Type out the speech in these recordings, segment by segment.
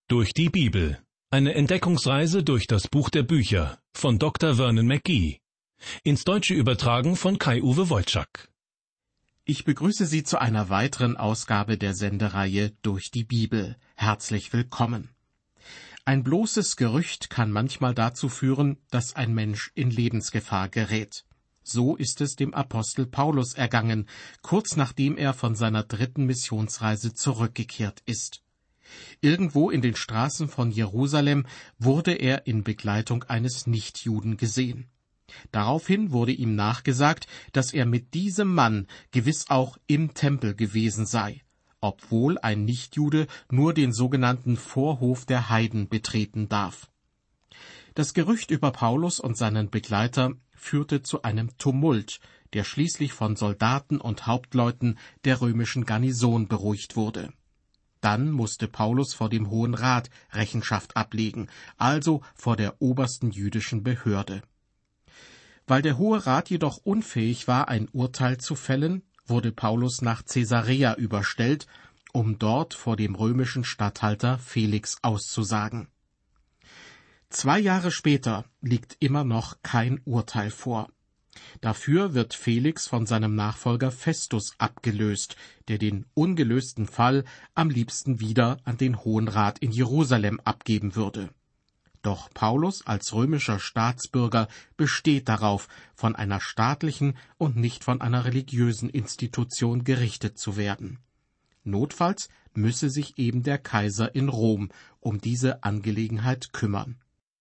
Durch die Bibel. Eine Entdeckungsreise durch das Buch der Bücher von Dr. Vernon McGee. Ins Deutsche übertragen von Kai-Uwe Wolczak. Ich begrüße Sie zu einer weiteren Ausgabe der Sendereihe Durch die Bibel. Herzlich willkommen. Ein bloßes Gerücht kann manchmal dazu führen, dass ein Mensch in Lebensgefahr gerät. So ist es dem Apostel Paulus ergangen, kurz nachdem er von seiner 3. Missionsreise zurückgekehrt ist. Irgendwo in den Straßen von Jerusalem wurde er in Begleitung eines Nichtjuden gesehen. Daraufhin wurde ihm nachgesagt, dass er mit diesem Mann gewiss auch im Tempel gewesen sei, obwohl ein Nichtjude nur den sogenannten Vorhof der Heiden betreten darf. Das Gerücht über Paulus und seinen Begleiter führte zu einem Tumult, der schließlich von Soldaten und Hauptleuten der römischen Garnison beruhigt wurde. Dann musste Paulus vor dem Hohen Rat Rechenschaft ablegen, also vor der obersten jüdischen Behörde. Weil der Hohe Rat jedoch unfähig war, ein Urteil zu fällen, wurde Paulus nach Caesarea überstellt, um dort vor dem römischen Statthalter Felix auszusagen. 2 Jahre später liegt immer noch kein Urteil vor. Dafür wird Felix von seinem Nachfolger Festus abgelöst, der den ungelösten Fall am liebsten wieder an den Hohen Rat in Jerusalem abgeben würde. Doch Paulus als römischer Staatsbürger besteht darauf, von einer staatlichen und nicht von einer religiösen Institution gerichtet zu werden. Notfalls müsse sich eben der Kaiser in Rom um diese Angelegenheit kümmern.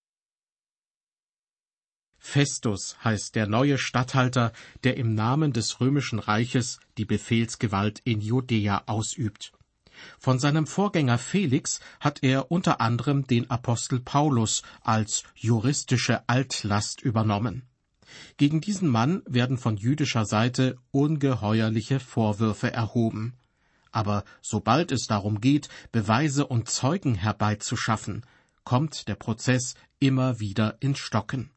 Festus heißt der neue Statthalter, der im Namen des römischen Reiches die Befehlsgewalt in Judäa ausübt. Von seinem Vorgänger Felix hat er unter anderem den Apostel Paulus als juristische Altlast übernommen. Gegen diesen Mann werden von jüdischer Seite ungeheuerliche Vorwürfe erhoben. Aber sobald es darum geht, Beweise und Zeugen herbeizuschaffen, kommt der Prozess immer wieder ins Stocken.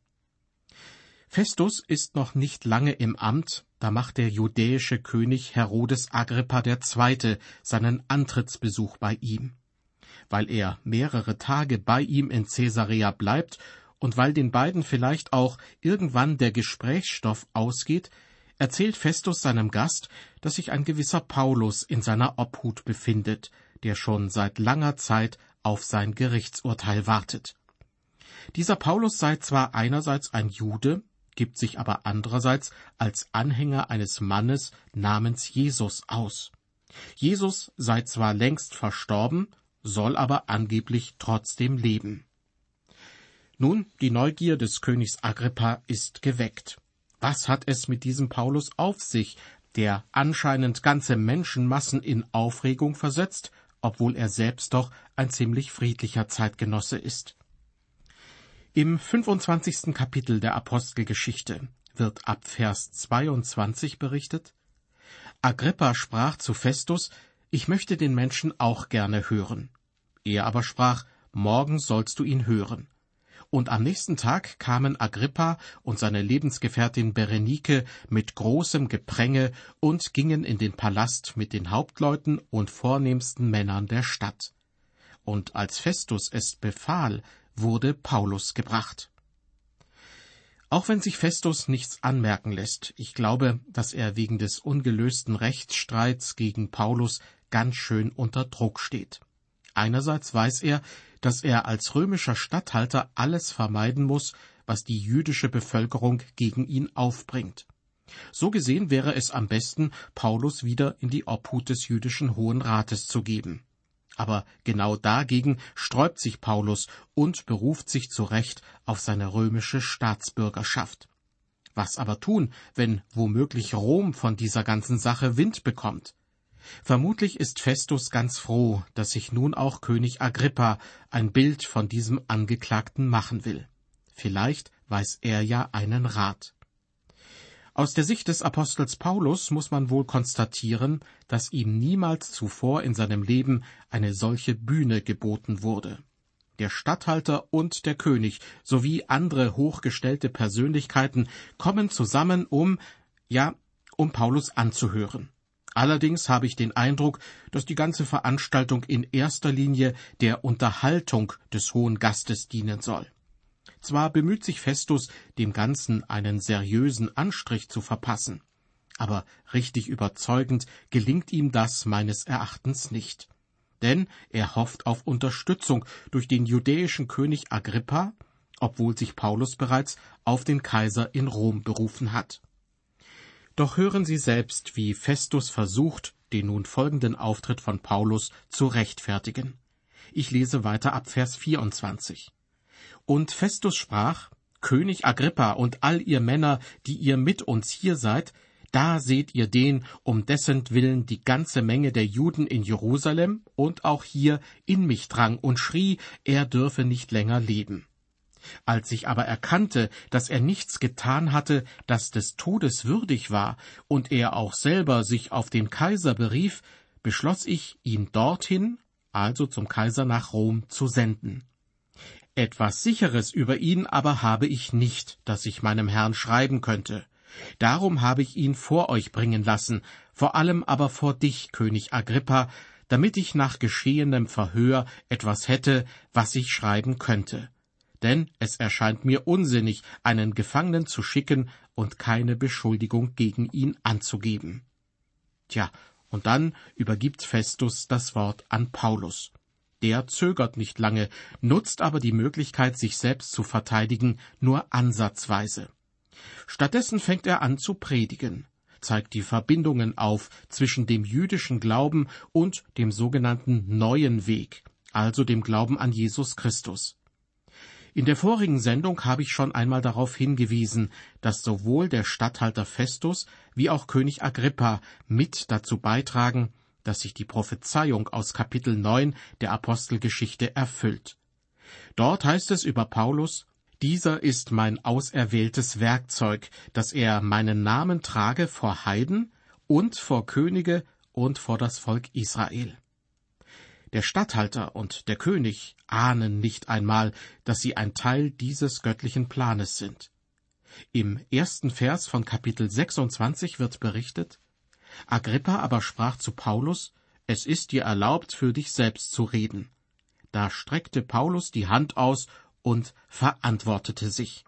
Festus ist noch nicht lange im Amt, da macht der judäische König Herodes Agrippa II. Seinen Antrittsbesuch bei ihm. Weil er mehrere Tage bei ihm in Caesarea bleibt und weil den beiden vielleicht auch irgendwann der Gesprächsstoff ausgeht, erzählt Festus seinem Gast, dass sich ein gewisser Paulus in seiner Obhut befindet, der schon seit langer Zeit auf sein Gerichtsurteil wartet. Dieser Paulus sei zwar einerseits ein Jude, gibt sich aber andererseits als Anhänger eines Mannes namens Jesus aus. Jesus sei zwar längst verstorben, soll aber angeblich trotzdem leben. Nun, die Neugier des Königs Agrippa ist geweckt. Was hat es mit diesem Paulus auf sich, der anscheinend ganze Menschenmassen in Aufregung versetzt, obwohl er selbst doch ein ziemlich friedlicher Zeitgenosse ist? Im 25. Kapitel der Apostelgeschichte wird ab Vers 22 berichtet: Agrippa sprach zu Festus, ich möchte den Menschen auch gerne hören. Er aber sprach, morgen sollst du ihn hören. Und am nächsten Tag kamen Agrippa und seine Lebensgefährtin Berenike mit großem Gepränge und gingen in den Palast mit den Hauptleuten und vornehmsten Männern der Stadt. Und als Festus es befahl, wurde Paulus gebracht. Auch wenn sich Festus nichts anmerken lässt, ich glaube, dass er wegen des ungelösten Rechtsstreits gegen Paulus ganz schön unter Druck steht. Einerseits weiß er, dass er als römischer Statthalter alles vermeiden muss, was die jüdische Bevölkerung gegen ihn aufbringt. So gesehen wäre es am besten, Paulus wieder in die Obhut des jüdischen Hohen Rates zu geben. Aber genau dagegen sträubt sich Paulus und beruft sich zu Recht auf seine römische Staatsbürgerschaft. Was aber tun, wenn womöglich Rom von dieser ganzen Sache Wind bekommt? Vermutlich ist Festus ganz froh, dass sich nun auch König Agrippa ein Bild von diesem Angeklagten machen will. Vielleicht weiß er ja einen Rat. Aus der Sicht des Apostels Paulus muss man wohl konstatieren, dass ihm niemals zuvor in seinem Leben eine solche Bühne geboten wurde. Der Statthalter und der König sowie andere hochgestellte Persönlichkeiten kommen zusammen, um Paulus anzuhören. Allerdings habe ich den Eindruck, dass die ganze Veranstaltung in erster Linie der Unterhaltung des hohen Gastes dienen soll. Zwar bemüht sich Festus, dem Ganzen einen seriösen Anstrich zu verpassen, aber richtig überzeugend gelingt ihm das meines Erachtens nicht. Denn er hofft auf Unterstützung durch den judäischen König Agrippa, obwohl sich Paulus bereits auf den Kaiser in Rom berufen hat. Doch hören Sie selbst, wie Festus versucht, den nun folgenden Auftritt von Paulus zu rechtfertigen. Ich lese weiter ab Vers 24. Und Festus sprach: König Agrippa und all ihr Männer, die ihr mit uns hier seid, da seht ihr den, um dessen Willen die ganze Menge der Juden in Jerusalem und auch hier in mich drang und schrie, er dürfe nicht länger leben. Als ich aber erkannte, dass er nichts getan hatte, das des Todes würdig war, und er auch selber sich auf den Kaiser berief, beschloss ich, ihn dorthin, also zum Kaiser nach Rom, zu senden. Etwas Sicheres über ihn aber habe ich nicht, das ich meinem Herrn schreiben könnte. Darum habe ich ihn vor euch bringen lassen, vor allem aber vor dich, König Agrippa, damit ich nach geschehenem Verhör etwas hätte, was ich schreiben könnte. Denn es erscheint mir unsinnig, einen Gefangenen zu schicken und keine Beschuldigung gegen ihn anzugeben. Tja, und dann übergibt Festus das Wort an Paulus. Der zögert nicht lange, nutzt aber die Möglichkeit, sich selbst zu verteidigen, nur ansatzweise. Stattdessen fängt er an zu predigen, zeigt die Verbindungen auf zwischen dem jüdischen Glauben und dem sogenannten Neuen Weg, also dem Glauben an Jesus Christus. In der vorigen Sendung habe ich schon einmal darauf hingewiesen, dass sowohl der Statthalter Festus wie auch König Agrippa mit dazu beitragen, dass sich die Prophezeiung aus Kapitel 9 der Apostelgeschichte erfüllt. Dort heißt es über Paulus: Dieser ist mein auserwähltes Werkzeug, dass er meinen Namen trage vor Heiden und vor Könige und vor das Volk Israel. Der Statthalter und der König ahnen nicht einmal, dass sie ein Teil dieses göttlichen Planes sind. Im ersten Vers von Kapitel 26 wird berichtet: Agrippa aber sprach zu Paulus: Es ist dir erlaubt, für dich selbst zu reden. Da streckte Paulus die Hand aus und verantwortete sich.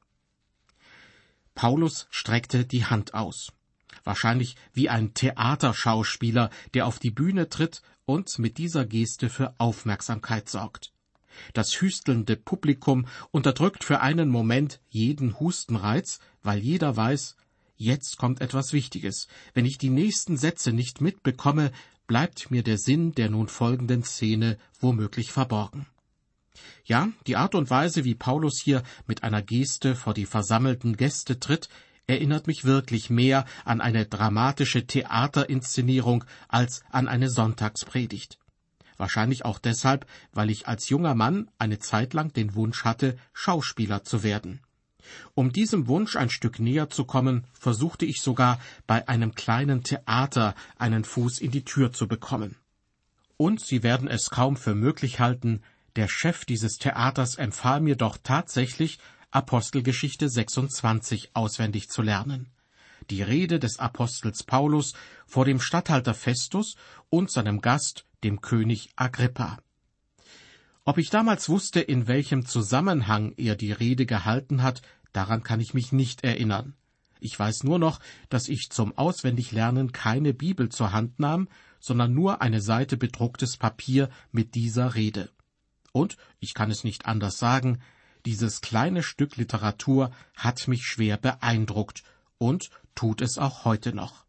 Paulus streckte die Hand aus. Wahrscheinlich wie ein Theaterschauspieler, der auf die Bühne tritt und mit dieser Geste für Aufmerksamkeit sorgt. Das hüstelnde Publikum unterdrückt für einen Moment jeden Hustenreiz, weil jeder weiß, jetzt kommt etwas Wichtiges. Wenn ich die nächsten Sätze nicht mitbekomme, bleibt mir der Sinn der nun folgenden Szene womöglich verborgen. Ja, die Art und Weise, wie Paulus hier mit einer Geste vor die versammelten Gäste tritt, erinnert mich wirklich mehr an eine dramatische Theaterinszenierung als an eine Sonntagspredigt. Wahrscheinlich auch deshalb, weil ich als junger Mann eine Zeit lang den Wunsch hatte, Schauspieler zu werden. Um diesem Wunsch ein Stück näher zu kommen, versuchte ich sogar, bei einem kleinen Theater einen Fuß in die Tür zu bekommen. Und Sie werden es kaum für möglich halten, der Chef dieses Theaters empfahl mir doch tatsächlich, Apostelgeschichte 26 auswendig zu lernen. Die Rede des Apostels Paulus vor dem Statthalter Festus und seinem Gast, dem König Agrippa. Ob ich damals wusste, in welchem Zusammenhang er die Rede gehalten hat, daran kann ich mich nicht erinnern. Ich weiß nur noch, dass ich zum Auswendiglernen keine Bibel zur Hand nahm, sondern nur eine Seite bedrucktes Papier mit dieser Rede. Und, ich kann es nicht anders sagen, dieses kleine Stück Literatur hat mich schwer beeindruckt und tut es auch heute noch.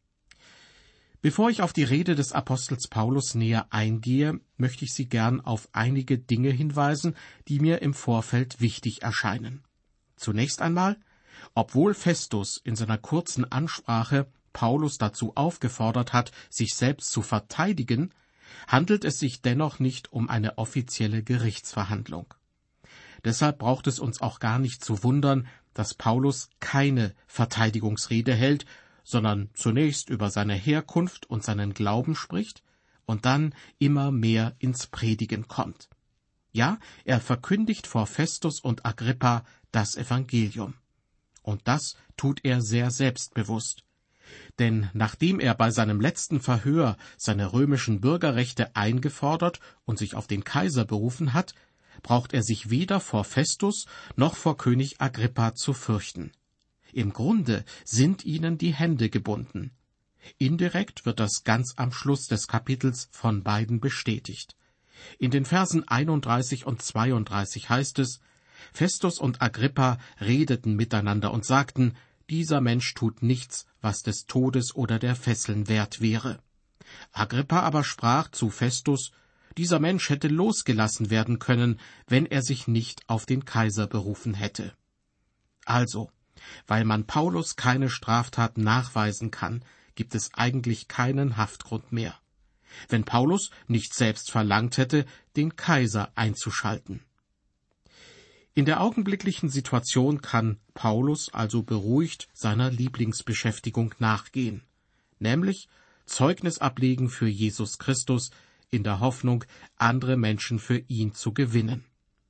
Bevor ich auf die Rede des Apostels Paulus näher eingehe, möchte ich Sie gern auf einige Dinge hinweisen, die mir im Vorfeld wichtig erscheinen. Zunächst einmal, obwohl Festus in seiner kurzen Ansprache Paulus dazu aufgefordert hat, sich selbst zu verteidigen, handelt es sich dennoch nicht um eine offizielle Gerichtsverhandlung. Deshalb braucht es uns auch gar nicht zu wundern, dass Paulus keine Verteidigungsrede hält, sondern zunächst über seine Herkunft und seinen Glauben spricht und dann immer mehr ins Predigen kommt. Ja, er verkündigt vor Festus und Agrippa das Evangelium. Und das tut er sehr selbstbewusst. Denn nachdem er bei seinem letzten Verhör seine römischen Bürgerrechte eingefordert und sich auf den Kaiser berufen hat, braucht er sich weder vor Festus noch vor König Agrippa zu fürchten. Im Grunde sind ihnen die Hände gebunden. Indirekt wird das ganz am Schluss des Kapitels von beiden bestätigt. In den Versen 31 und 32 heißt es: Festus und Agrippa redeten miteinander und sagten: Dieser Mensch tut nichts, was des Todes oder der Fesseln wert wäre. Agrippa aber sprach zu Festus: Dieser Mensch hätte losgelassen werden können, wenn er sich nicht auf den Kaiser berufen hätte. Also, weil man Paulus keine Straftat nachweisen kann, gibt es eigentlich keinen Haftgrund mehr. Wenn Paulus nicht selbst verlangt hätte, den Kaiser einzuschalten. In der augenblicklichen Situation kann Paulus also beruhigt seiner Lieblingsbeschäftigung nachgehen, nämlich Zeugnis ablegen für Jesus Christus, in der Hoffnung, andere Menschen für ihn zu gewinnen.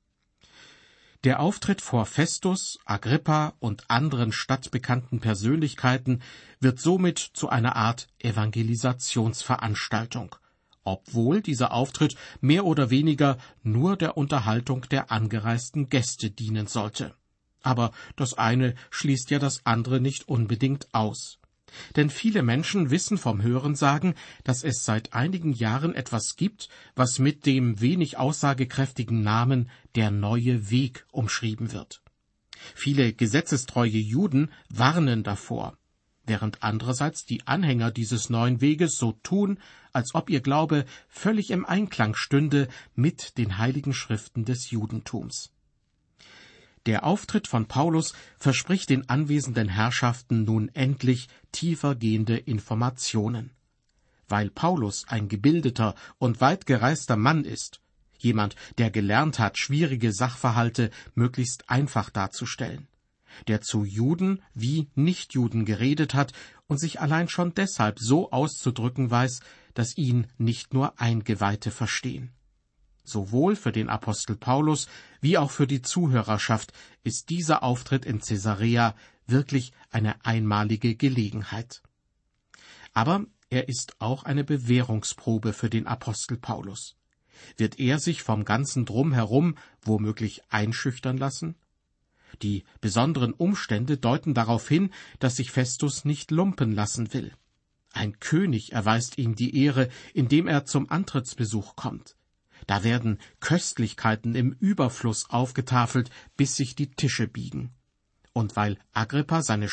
Der Auftritt vor Festus, Agrippa und anderen stadtbekannten Persönlichkeiten wird somit zu einer Art Evangelisationsveranstaltung, obwohl dieser Auftritt mehr oder weniger nur der Unterhaltung der angereisten Gäste dienen sollte. Aber das eine schließt ja das andere nicht unbedingt aus. Denn viele Menschen wissen vom Hörensagen, dass es seit einigen Jahren etwas gibt, was mit dem wenig aussagekräftigen Namen der neue Weg umschrieben wird. Viele gesetzestreue Juden warnen davor, während andererseits die Anhänger dieses neuen Weges so tun, als ob ihr Glaube völlig im Einklang stünde mit den heiligen Schriften des Judentums. Der Auftritt von Paulus verspricht den anwesenden Herrschaften nun endlich tiefergehende Informationen. Weil Paulus ein gebildeter und weit gereister Mann ist, jemand, der gelernt hat, schwierige Sachverhalte möglichst einfach darzustellen, der zu Juden wie Nichtjuden geredet hat und sich allein schon deshalb so auszudrücken weiß, dass ihn nicht nur Eingeweihte verstehen. Sowohl für den Apostel Paulus wie auch für die Zuhörerschaft ist dieser Auftritt in Caesarea wirklich eine einmalige Gelegenheit. Aber er ist auch eine Bewährungsprobe für den Apostel Paulus. Wird er sich vom ganzen Drumherum womöglich einschüchtern lassen? Die besonderen Umstände deuten darauf hin, dass sich Festus nicht lumpen lassen will. Ein König erweist ihm die Ehre, indem er zum Antrittsbesuch kommt. Da werden Köstlichkeiten im Überfluss aufgetafelt, bis sich die Tische biegen. Und weil Agrippa seine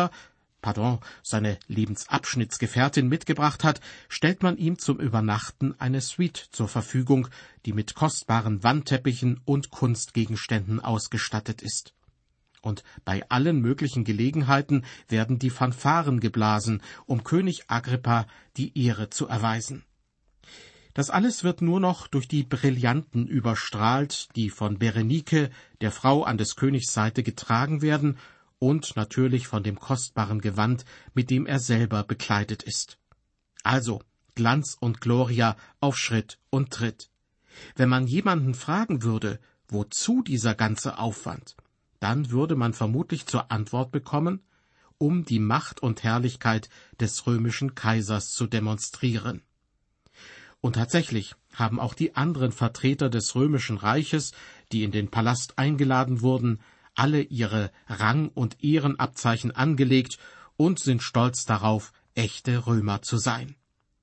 seine Lebensabschnittsgefährtin mitgebracht hat, stellt man ihm zum Übernachten eine Suite zur Verfügung, die mit kostbaren Wandteppichen und Kunstgegenständen ausgestattet ist. Und bei allen möglichen Gelegenheiten werden die Fanfaren geblasen, um König Agrippa die Ehre zu erweisen. Das alles wird nur noch durch die Brillanten überstrahlt, die von Berenike, der Frau an des Königs Seite, getragen werden, und natürlich von dem kostbaren Gewand, mit dem er selber bekleidet ist. Also Glanz und Gloria auf Schritt und Tritt. Wenn man jemanden fragen würde, wozu dieser ganze Aufwand, dann würde man vermutlich zur Antwort bekommen, um die Macht und Herrlichkeit des römischen Kaisers zu demonstrieren. Und tatsächlich haben auch die anderen Vertreter des römischen Reiches, die in den Palast eingeladen wurden, alle ihre Rang- und Ehrenabzeichen angelegt und sind stolz darauf, echte Römer zu sein.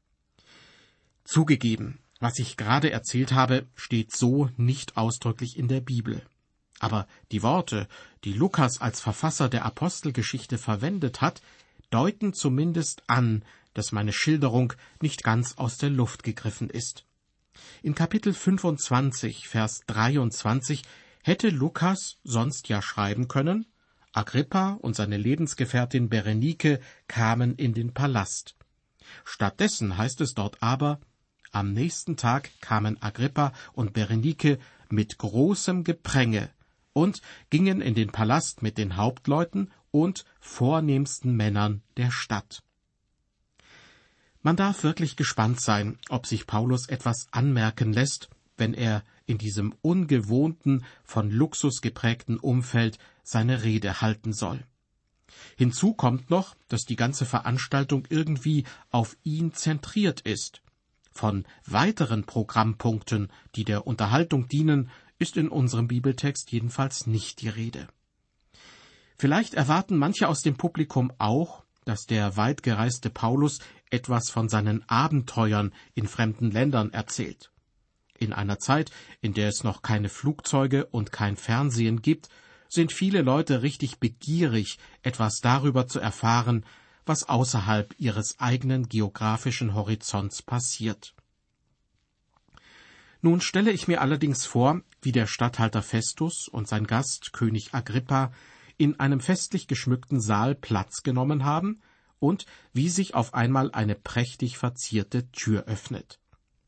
Zugegeben, was ich gerade erzählt habe, steht so nicht ausdrücklich in der Bibel. Aber die Worte, die Lukas als Verfasser der Apostelgeschichte verwendet hat, deuten zumindest an, dass meine Schilderung nicht ganz aus der Luft gegriffen ist. In Kapitel 25, Vers 23 hätte Lukas sonst ja schreiben können: Agrippa und seine Lebensgefährtin Berenike kamen in den Palast. Stattdessen heißt es dort aber: Am nächsten Tag kamen Agrippa und Berenike mit großem Gepränge und gingen in den Palast mit den Hauptleuten und vornehmsten Männern der Stadt. Man darf wirklich gespannt sein, ob sich Paulus etwas anmerken lässt, wenn er in diesem ungewohnten, von Luxus geprägten Umfeld seine Rede halten soll. Hinzu kommt noch, dass die ganze Veranstaltung irgendwie auf ihn zentriert ist. Von weiteren Programmpunkten, die der Unterhaltung dienen, ist in unserem Bibeltext jedenfalls nicht die Rede. Vielleicht erwarten manche aus dem Publikum auch, dass der weit gereiste Paulus etwas von seinen Abenteuern in fremden Ländern erzählt. In einer Zeit, in der es noch keine Flugzeuge und kein Fernsehen gibt, sind viele Leute richtig begierig, etwas darüber zu erfahren, was außerhalb ihres eigenen geografischen Horizonts passiert. Nun stelle ich mir allerdings vor, wie der Statthalter Festus und sein Gast König Agrippa in einem festlich geschmückten Saal Platz genommen haben und wie sich auf einmal eine prächtig verzierte Tür öffnet.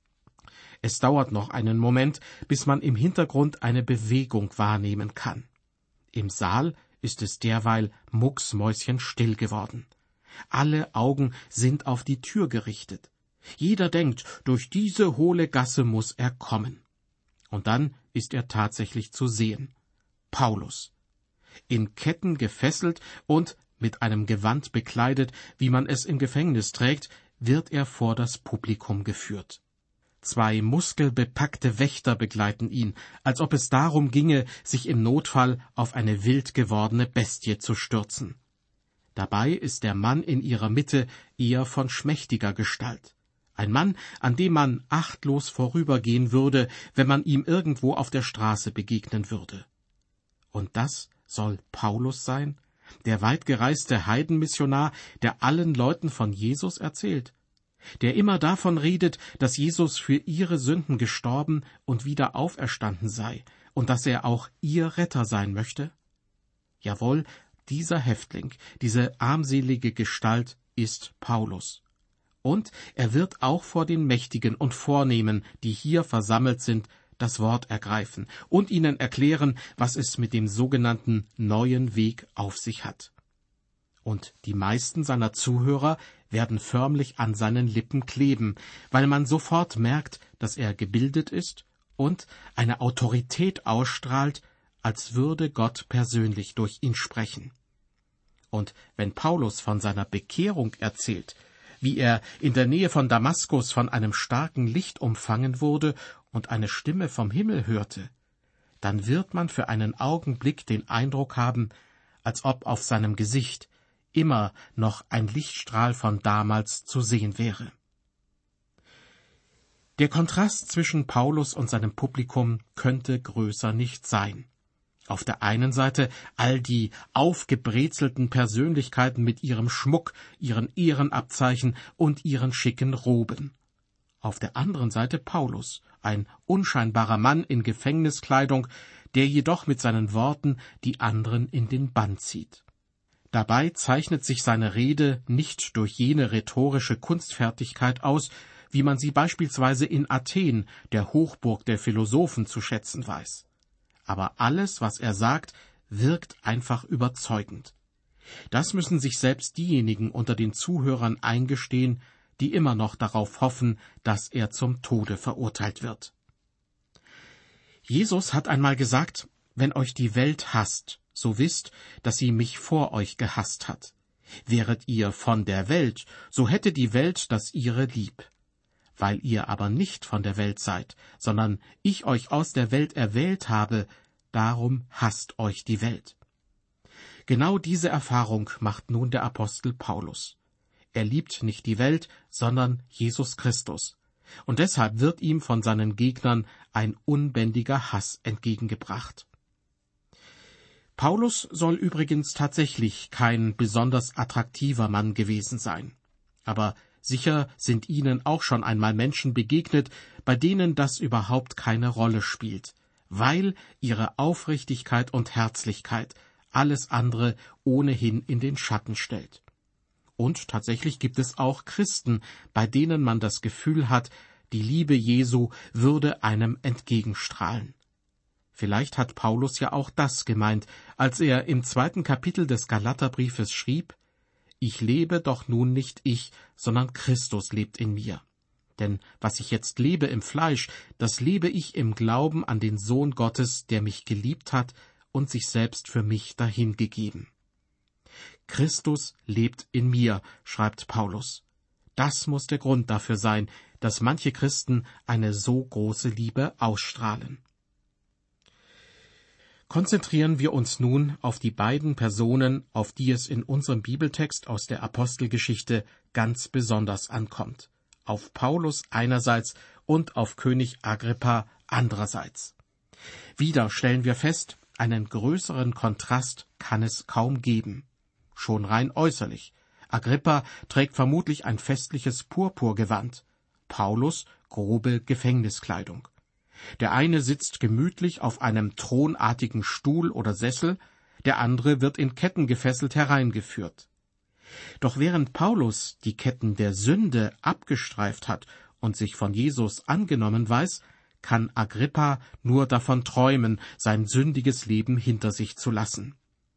Es dauert noch einen Moment, bis man im Hintergrund eine Bewegung wahrnehmen kann. Im Saal ist es derweil mucksmäuschenstill geworden. Alle Augen sind auf die Tür gerichtet. Jeder denkt, durch diese hohle Gasse muss er kommen. Und dann ist er tatsächlich zu sehen. Paulus. In Ketten gefesselt und mit einem Gewand bekleidet, wie man es im Gefängnis trägt, wird er vor das Publikum geführt. 2 muskelbepackte Wächter begleiten ihn, als ob es darum ginge, sich im Notfall auf eine wild gewordene Bestie zu stürzen. Dabei ist der Mann in ihrer Mitte eher von schmächtiger Gestalt. Ein Mann, an dem man achtlos vorübergehen würde, wenn man ihm irgendwo auf der Straße begegnen würde. Und das soll Paulus sein, der weitgereiste Heidenmissionar, der allen Leuten von Jesus erzählt, der immer davon redet, dass Jesus für ihre Sünden gestorben und wieder auferstanden sei und dass er auch ihr Retter sein möchte? Jawohl, dieser Häftling, diese armselige Gestalt ist Paulus. Und er wird auch vor den Mächtigen und Vornehmen, die hier versammelt sind, das Wort ergreifen und ihnen erklären, was es mit dem sogenannten neuen Weg auf sich hat. Und die meisten seiner Zuhörer werden förmlich an seinen Lippen kleben, weil man sofort merkt, dass er gebildet ist und eine Autorität ausstrahlt, als würde Gott persönlich durch ihn sprechen. Und wenn Paulus von seiner Bekehrung erzählt, wie er in der Nähe von Damaskus von einem starken Licht umfangen wurde und eine Stimme vom Himmel hörte, dann wird man für einen Augenblick den Eindruck haben, als ob auf seinem Gesicht immer noch ein Lichtstrahl von damals zu sehen wäre. Der Kontrast zwischen Paulus und seinem Publikum könnte größer nicht sein. Auf der einen Seite all die aufgebrezelten Persönlichkeiten mit ihrem Schmuck, ihren Ehrenabzeichen und ihren schicken Roben. Auf der anderen Seite Paulus, ein unscheinbarer Mann in Gefängniskleidung, der jedoch mit seinen Worten die anderen in den Bann zieht. Dabei zeichnet sich seine Rede nicht durch jene rhetorische Kunstfertigkeit aus, wie man sie beispielsweise in Athen, der Hochburg der Philosophen, zu schätzen weiß. Aber alles, was er sagt, wirkt einfach überzeugend. Das müssen sich selbst diejenigen unter den Zuhörern eingestehen, die immer noch darauf hoffen, dass er zum Tode verurteilt wird. Jesus hat einmal gesagt, wenn euch die Welt hasst, so wisst, dass sie mich vor euch gehasst hat. Wäret ihr von der Welt, so hätte die Welt das ihre lieb. Weil ihr aber nicht von der Welt seid, sondern ich euch aus der Welt erwählt habe, darum hasst euch die Welt. Genau diese Erfahrung macht nun der Apostel Paulus. Er liebt nicht die Welt, sondern Jesus Christus. Und deshalb wird ihm von seinen Gegnern ein unbändiger Hass entgegengebracht. Paulus soll übrigens tatsächlich kein besonders attraktiver Mann gewesen sein. Aber sicher sind Ihnen auch schon einmal Menschen begegnet, bei denen das überhaupt keine Rolle spielt, weil ihre Aufrichtigkeit und Herzlichkeit alles andere ohnehin in den Schatten stellt. Und tatsächlich gibt es auch Christen, bei denen man das Gefühl hat, die Liebe Jesu würde einem entgegenstrahlen. Vielleicht hat Paulus ja auch das gemeint, als er im 2. Kapitel des Galaterbriefes schrieb: Ich lebe doch nun nicht ich, sondern Christus lebt in mir. Denn was ich jetzt lebe im Fleisch, das lebe ich im Glauben an den Sohn Gottes, der mich geliebt hat und sich selbst für mich dahingegeben. Christus lebt in mir, schreibt Paulus. Das muss der Grund dafür sein, dass manche Christen eine so große Liebe ausstrahlen. Konzentrieren wir uns nun auf die beiden Personen, auf die es in unserem Bibeltext aus der Apostelgeschichte ganz besonders ankommt. Auf Paulus einerseits und auf König Agrippa andererseits. Wieder stellen wir fest, einen größeren Kontrast kann es kaum geben. Schon rein äußerlich. Agrippa trägt vermutlich ein festliches Purpurgewand, Paulus grobe Gefängniskleidung. Der eine sitzt gemütlich auf einem thronartigen Stuhl oder Sessel, der andere wird in Ketten gefesselt hereingeführt. Doch während Paulus die Ketten der Sünde abgestreift hat und sich von Jesus angenommen weiß, kann Agrippa nur davon träumen, sein sündiges Leben hinter sich zu lassen.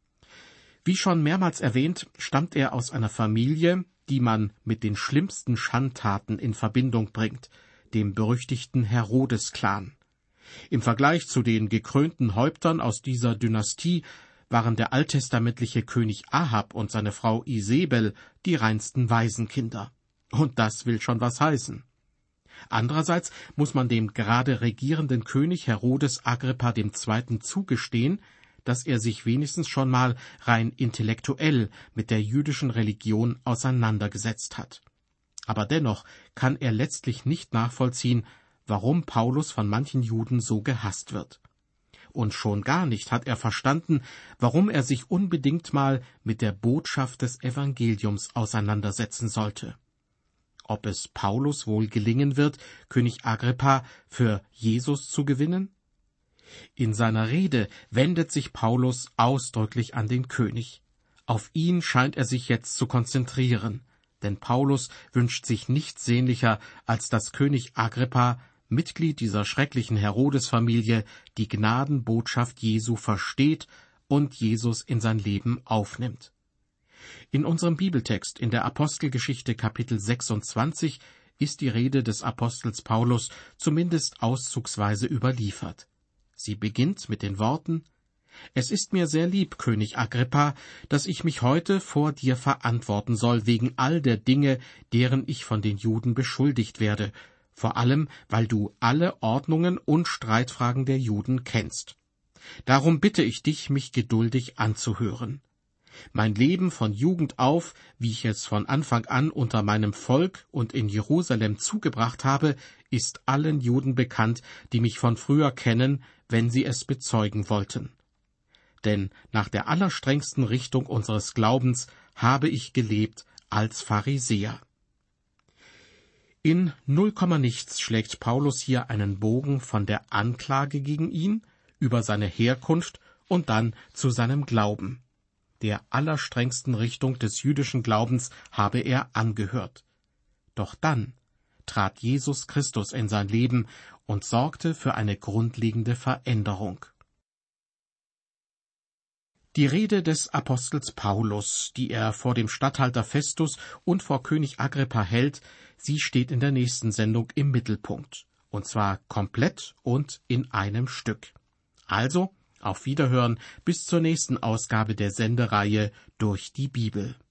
Wie schon mehrmals erwähnt, stammt er aus einer Familie, die man mit den schlimmsten Schandtaten in Verbindung bringt, dem berüchtigten Herodes-Clan. Im Vergleich zu den gekrönten Häuptern aus dieser Dynastie waren der alttestamentliche König Ahab und seine Frau Isebel die reinsten Waisenkinder. Und das will schon was heißen. Andererseits muss man dem gerade regierenden König Herodes Agrippa II. Zugestehen, dass er sich wenigstens schon mal rein intellektuell mit der jüdischen Religion auseinandergesetzt hat. Aber dennoch kann er letztlich nicht nachvollziehen, warum Paulus von manchen Juden so gehasst wird. Und schon gar nicht hat er verstanden, warum er sich unbedingt mal mit der Botschaft des Evangeliums auseinandersetzen sollte. Ob es Paulus wohl gelingen wird, König Agrippa für Jesus zu gewinnen? In seiner Rede wendet sich Paulus ausdrücklich an den König. Auf ihn scheint er sich jetzt zu konzentrieren, denn Paulus wünscht sich nichts sehnlicher, als dass König Agrippa, Mitglied dieser schrecklichen Herodes-Familie, die Gnadenbotschaft Jesu versteht und Jesus in sein Leben aufnimmt. In unserem Bibeltext in der Apostelgeschichte Kapitel 26 ist die Rede des Apostels Paulus zumindest auszugsweise überliefert. Sie beginnt mit den Worten: »Es ist mir sehr lieb, König Agrippa, dass ich mich heute vor dir verantworten soll wegen all der Dinge, deren ich von den Juden beschuldigt werde, vor allem, weil du alle Ordnungen und Streitfragen der Juden kennst. Darum bitte ich dich, mich geduldig anzuhören. Mein Leben von Jugend auf, wie ich es von Anfang an unter meinem Volk und in Jerusalem zugebracht habe, ist allen Juden bekannt, die mich von früher kennen, wenn sie es bezeugen wollten. Denn nach der allerstrengsten Richtung unseres Glaubens habe ich gelebt als Pharisäer.« In nichts schlägt Paulus hier einen Bogen von der Anklage gegen ihn, über seine Herkunft und dann zu seinem Glauben. Der allerstrengsten Richtung des jüdischen Glaubens habe er angehört. Doch dann trat Jesus Christus in sein Leben und sorgte für eine grundlegende Veränderung. Die Rede des Apostels Paulus, die er vor dem Statthalter Festus und vor König Agrippa hält, sie steht in der nächsten Sendung im Mittelpunkt, und zwar komplett und in einem Stück. Also, auf Wiederhören bis zur nächsten Ausgabe der Sendereihe Durch die Bibel.